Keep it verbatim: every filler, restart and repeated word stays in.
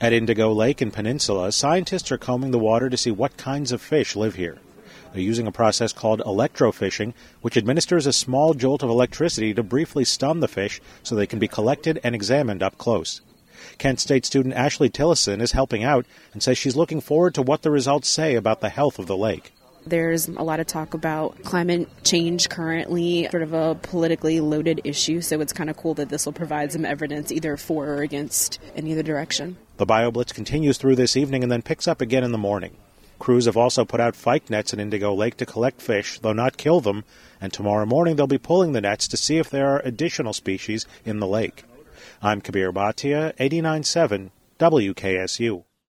At Indigo Lake in Peninsula, scientists are combing the water to see what kinds of fish live here. They're using a process called electrofishing, which administers a small jolt of electricity to briefly stun the fish so they can be collected and examined up close. Kent State student Ashley Tillison is helping out and says she's looking forward to what the results say about the health of the lake. There's a lot of talk about climate change currently, sort of a politically loaded issue, so it's kind of cool that this will provide some evidence either for or against in either direction. The BioBlitz continues through this evening and then picks up again in the morning. Crews have also put out fyke nets in Indigo Lake to collect fish, though not kill them, and tomorrow morning they'll be pulling the nets to see if there are additional species in the lake. I'm Kabir Bhatia, eighty-nine point seven W K S U.